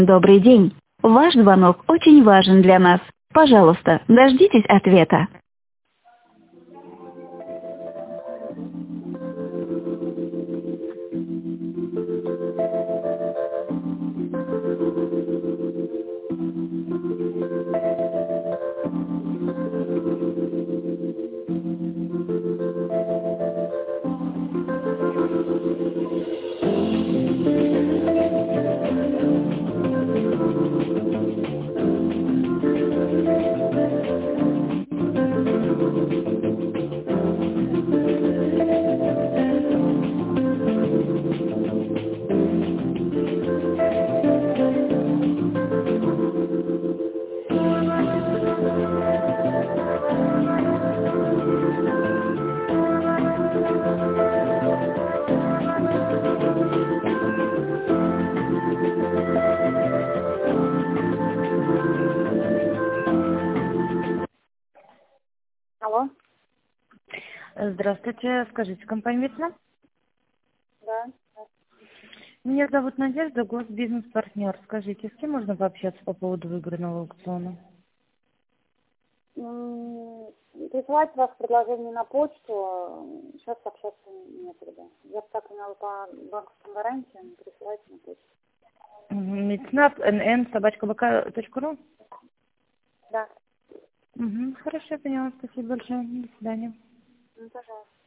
Добрый день. Ваш звонок очень важен для нас. Пожалуйста, дождитесь ответа. Алло, Здравствуйте, скажите, компания Ветна? да. Меня зовут Надежда, госбизнес-партнер. Скажите, с кем можно пообщаться по поводу выигранного аукциона? Присылайте ваше предложение на почту. Сейчас общаться некогда. Я так поняла по банковским гарантиям. Присылайте на почту. Мецнаб nn@bk.ru. Да. Хорошо, поняла. Спасибо большое. До свидания. Пожалуйста.